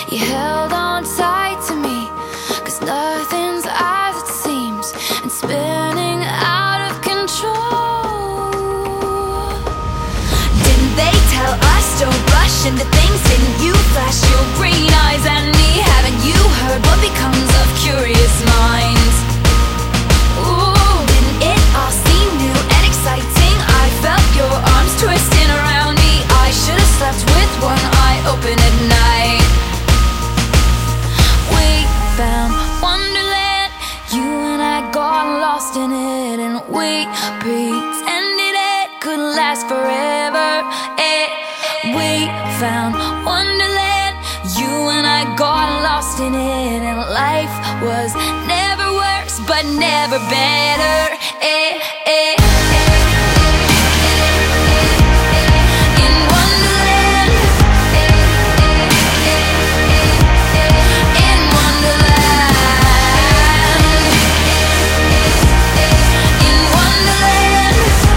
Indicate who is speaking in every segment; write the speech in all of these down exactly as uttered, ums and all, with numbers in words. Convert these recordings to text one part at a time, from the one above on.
Speaker 1: You held on tight to me, 'cause nothing's as it seems, and spinning out of control. Didn't they tell us don't rush into things? Didn't you flash your green eyes at me? Haven't you heard what becomes of curious minds? Ooh, didn't it all seem new and exciting? I felt your arms twisting around me. I should have slept with one eye open at night. We found Wonderland, you and I got lost in it, and we pretended it could last forever. Eh, we found Wonderland, you and I got lost in it, and life was never worse, but never better. Eh, eh, eh. In Wonderland, in Wonderland, in Wonderland,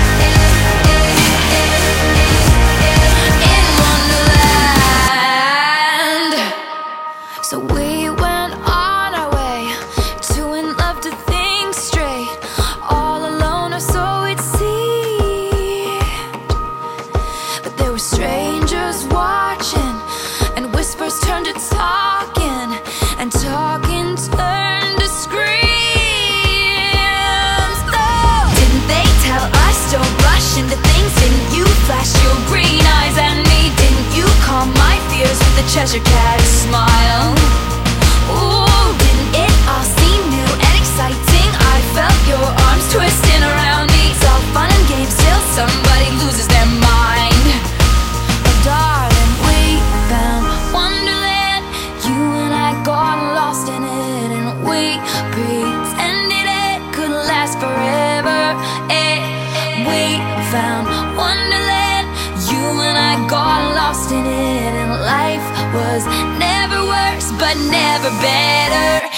Speaker 1: in Wonderland. So we went on our way, two in love to think straight, all alone or so it seemed. But there were strangers watching, and whispers turned to talking, and talking turned to screams. Oh, didn't they tell us don't rush into things? Didn't you flash your green eyes at me? Didn't you calm my fears with a Cheshire Cat smile? Ooh, didn't it all seem new and exciting? I felt your arms twisting around me. It's all fun and games till somebody loses their mind. Oh darling, we found Wonderland, you and I got lost in it, and we pretended it could last forever. Eh, we found Wonderland, you and I got lost in it, and life was never worse, but never better.